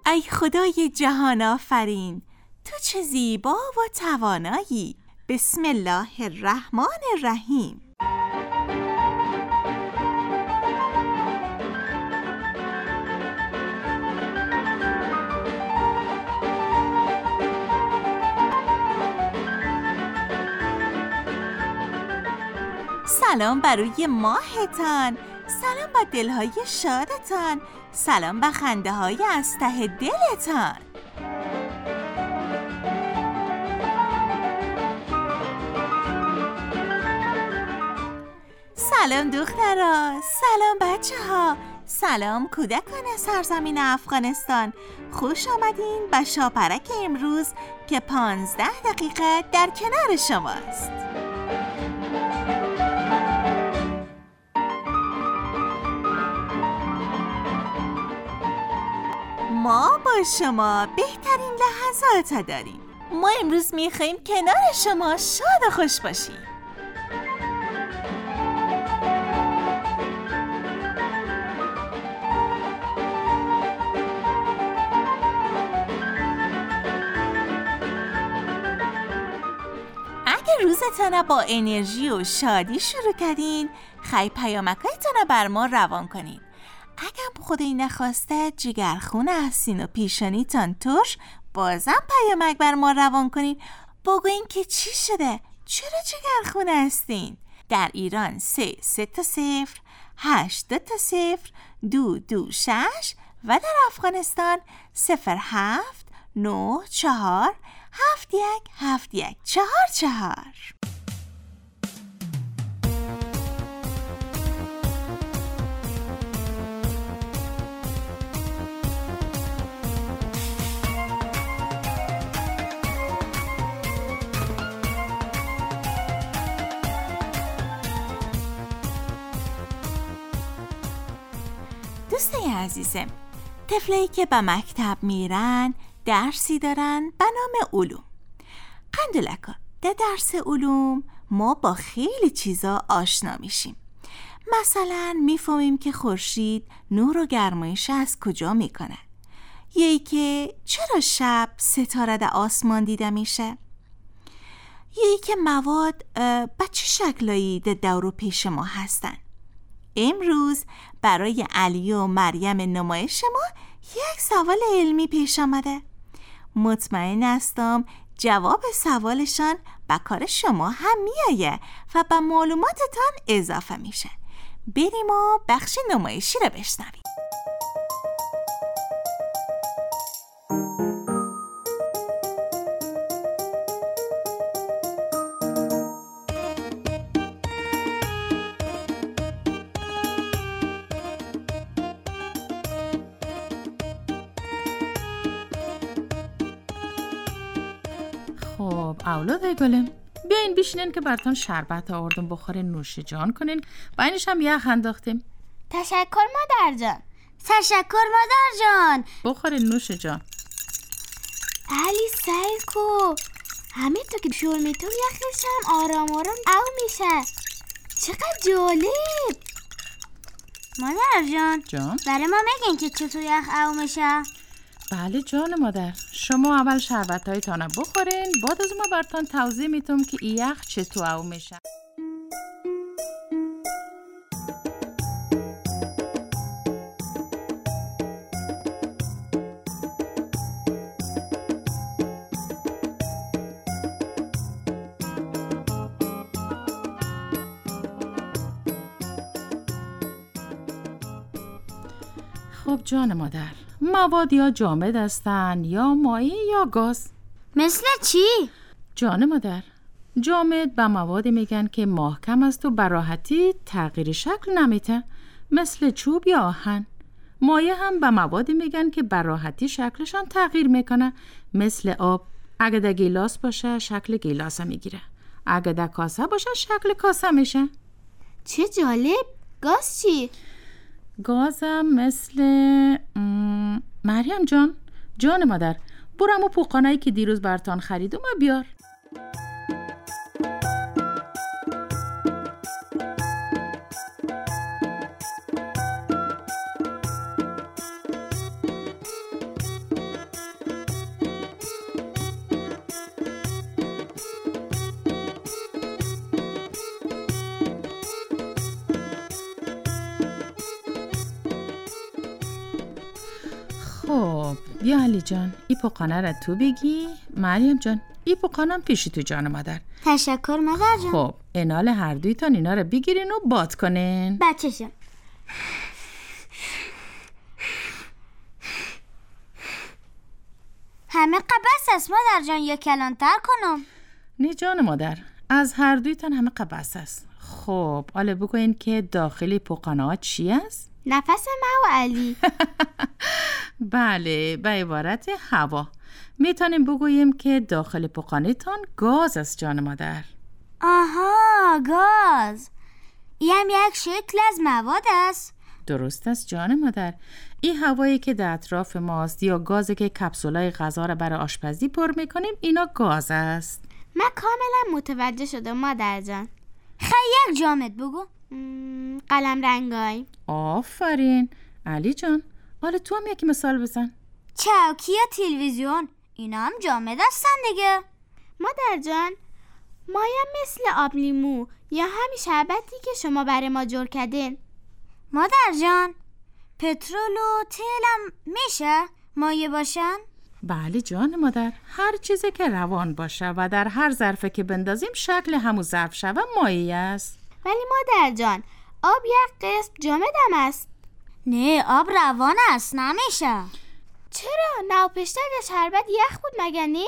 ای خدای جهان آفرین، تو چه زیبا و توانایی. بسم الله الرحمن الرحیم. سلام بر روی ماهتان، سلام بر دلهای شادتان، سلام بر خنده های از ته دلتان. سلام دخترا، سلام بچه ها، سلام کودکان سرزمین افغانستان. خوش آمدین به شاپرک امروز که 15 دقیقه در کنار شماست. ما با شما بهترین لحظات داریم. ما امروز میخواییم کنار شما شاد و خوش باشیم. اگه روزتان با انرژی و شادی شروع کردین، خیلی پیامکایتان بر ما روان کنین. اگه خدایی نخواسته جگرخونه هستین و پیشانیتان ترش، بازم پیامک بر ما روان کنین. بگوین که چی شده؟ چرا جگرخونه هستین؟ در ایران 3 تا 0 8 2 0 2 2 6 و در افغانستان 0 7 9 4 7 1 7 1 4 4. دوستای عزیزم، طفلایی که به مکتب میرن درسی دارن به نام علوم. قندولکا، در درس علوم ما با خیلی چیزا آشنا میشیم. مثلا میفهمیم که خورشید نور و گرمایش از کجا میکنه، یا که چرا شب ستاره در آسمان دیده میشه، یا که مواد به چه شکلایی در دور و پیش ما هستن. امروز برای علی و مریم نمایش ما یک سوال علمی پیش آمده. مطمئن هستم جواب سوالشان به کار شما هم میایه و به معلوماتتان اضافه میشه. بریم و بخش نمایشی رو بشنویم. خب اولاد گلم، بیاین بشینین که براتون شربت آوردم بخورین، نوش جان کنین. و اینش هم یخ انداختیم. تشکر مادر جان. تشکر مادر جان. بخورین نوش جان. علی سعی کو، همین تو که شور میتون یخش هم آرام آرام او میشه. چقدر جالب. مادر جان برای ما میگین که چطور یخ او میشه؟ بله جان مادر، شما اول شربت هایتان بخورین، بعد از ما براتون توضیح میتونم که این یخ چطور او میشه. خب جان مادر، مواد یا جامد هستن یا مایع یا گاز. مثل چی؟ جان مادر، جامد به مواد میگن که محکم است و به راحتی تغییر شکل نمیده، مثل چوب یا آهن. مایع هم به مواد میگن که به راحتی شکلشان تغییر میکنه، مثل آب. اگه در گیلاس باشه شکل گیلاس میگیره، اگه در کاسه باشه شکل کاسه میشه. چه جالب. گاز چی؟ گازم مثل مریم جان مادر، برو همون پوقانایی که دیروز براتون خریدم و بیار. خب بیا علی جان، این پوکانه را تو بگی. مریم جان، این پوکانم پیشی تو جان مادر. تشکر مادر جان. خب انال هر دویتان اینا رو بگیرین و باد کنین. بچه جان. همه قبس است مادر جان، یک کلانتر کنم. نه جان مادر، از هر دویتان همه قبس است. خب حالا بگوین که داخل پوکانه ها چی است؟ نفس ما و علی. بله، به عبارت هوا. میتونیم بگوییم که داخل پوکانه تان گاز است جان مادر. آها، گاز. این هم یک شکل از مواد است. درست است جان مادر. این هوایی که در اطراف ماست یا گازی که کپسولای غذا را برای آشپزی پر میکنیم، اینا گاز است. من کاملا متوجه شدم مادر جان. خیلی یک جامد بگو. قلم رنگای. آفرین. علی جان، حالا تو هم یکی مثال بزن. چوکی یا تلویزیون، اینا هم جامد هستن دیگه. مادر جان، مایم مثل آب لیمو یا همین شربتی که شما برای ما جور کردین. مادر جان، پترول و تیل هم میشه مایع باشن؟ بله جان مادر، هر چیزی که روان باشه و در هر ظرفی که بندازیم شکل همون ظرف شوه مایع است. ولی مادر جان، آب یک قسم جامد هم است. نه، آب روان است، نمیشه. چرا؟ ناپشتر یا شربت یخ بود مگه نه؟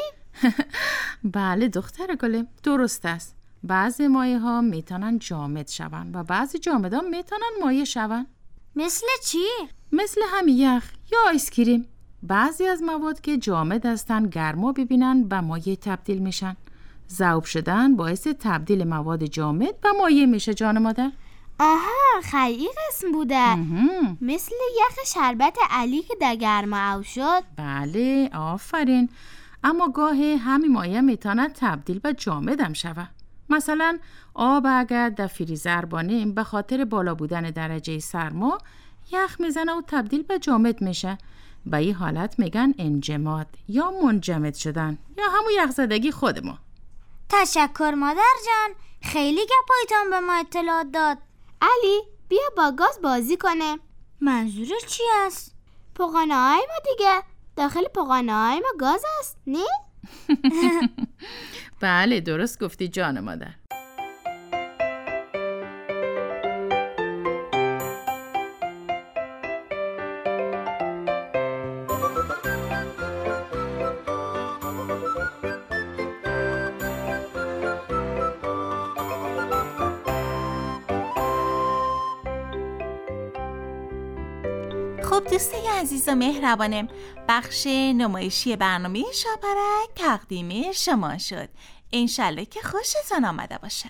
بله دختر گلم، درست است. بعضی مایع ها میتونن جامد شون و بعضی جامد ها میتونن مایع شون. مثل چی؟ مثل همین یخ یا آیس کریم. بعضی از مواد که جامد هستن گرما ببینن و مایع تبدیل میشن. ذوب شدن باعث تبدیل مواد جامد و مایع میشه جان مادر. آها، خیلی قسم بوده. مثل یخ شربت علی که در گرما او شد. بله آفرین. اما گاهی همین مایع میتونه تبدیل به جامد هم شوه. مثلا آب اگر در فریزر بانیم به خاطر بالا بودن درجه سرما یخ میزنه و تبدیل به جامد میشه. به این حالت میگن انجماد یا منجمد شدن یا همون یخزدگی خود ما. تشکر مادر جان، خیلی گپایتان به ما اطلاعات داد. علی، بیا با گاز بازی کنه. منظورش چی است؟ پوکانه های ما دیگه. داخل پوکانه های ما گاز است، نه؟ بله درست گفتی جان مادر. خب دوستای عزیز و مهربانم، بخش نمایشی برنامه شاپرک تقدیم شما شد. انشالله که خوشتان آمده باشه.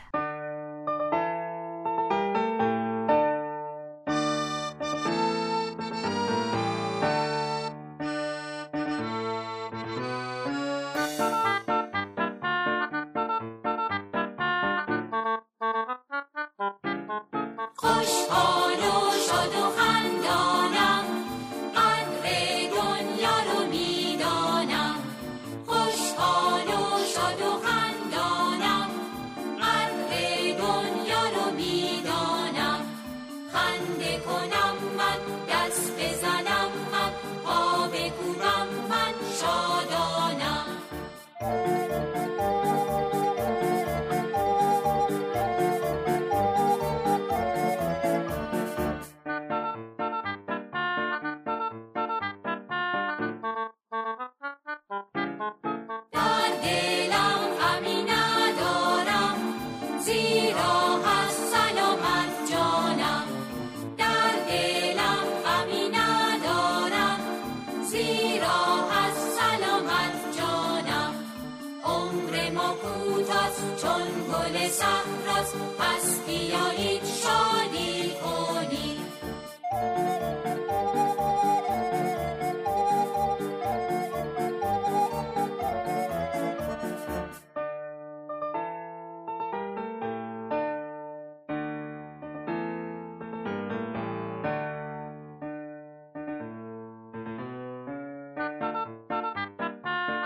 چون گل صحراست، پس بیایید شادی کنیم.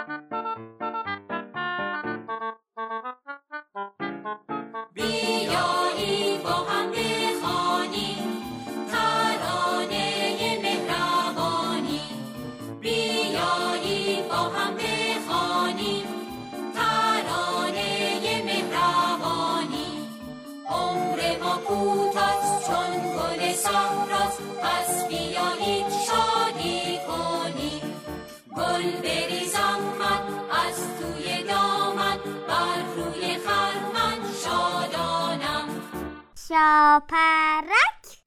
بیا شاپرک.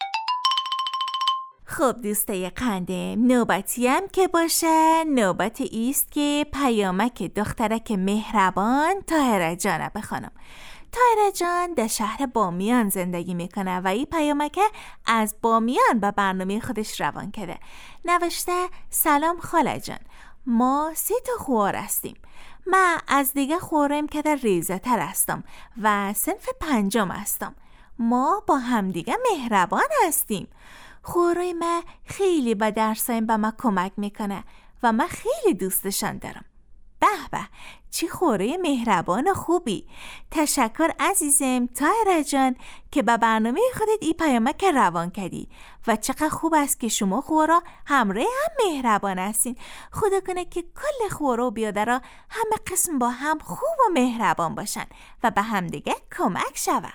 خب دوستای قندم، نوبتیم که باشه، نوبت ایست که پیامک دخترک مهربان طاهره جانه بخوانم. طاهره جان در شهر بامیان زندگی میکنه و این پیامک از بامیان به برنامه خودش روان کرده. نوشته: سلام خاله جان، ما 3 خوار هستیم. من از دیگه خوارم که در ریزه تر هستم و صنف 5 هستم. ما با همدیگه مهربان هستیم. خوارای من خیلی به درسایم به من کمک میکنه و من خیلی دوستشان دارم. به به، چی خوره مهربان و خوبی. تشکر عزیزم طاهره جان که به برنامه خودت این پیامک روان کردی و چقدر خوب است که شما خورا همراه هم مهربان هستین. خدا کنه که کل خورا و بیادرها همه قسم با هم خوب و مهربان باشن و به هم دیگه کمک شون.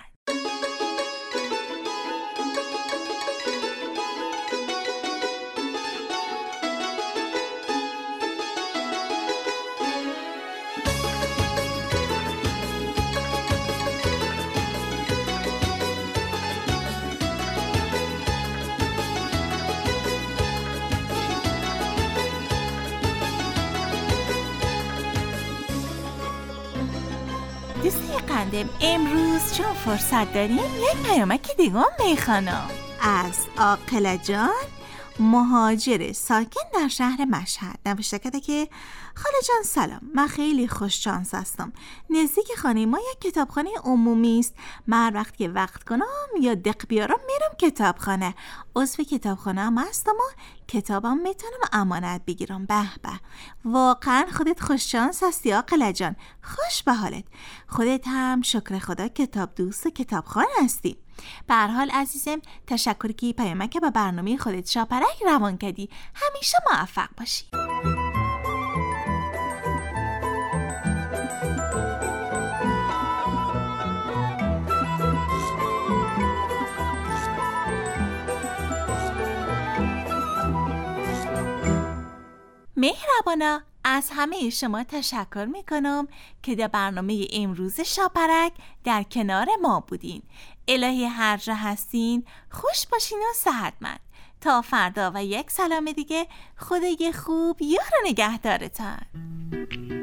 دوستای قندم، امروز چون فرصت داریم یک پیامک دیگه میخوانم از عاقله جان، مهاجر ساکن در شهر مشهد. نوشته کرده که خاله جان سلام، من خیلی خوش شانس هستم. نزدیک خانه ما یک کتابخانه عمومی است. من هر وقت که وقت کنم یا دق بیارم میرم کتابخانه. عضو کتابخانه هم هستم و کتابم میتونم امانت بگیرم. به به، واقعا خودت خوش شانس هستی عاقله جان. خوش به حالت. خودت هم شکر خدا کتاب دوست و کتابخانه هستی. به هر حال عزیزم، تشکر که پیامک به برنامه خودت شاپرک روان کردی. همیشه موفق باشی. مهربانا، از همه شما تشکر میکنم که در برنامه امروز شاپرک در کنار ما بودین. الهی هر جا هستین خوش باشین و صحتمند. تا فردا و یک سلام دیگه، خدای خوب یار و نگهدارتان.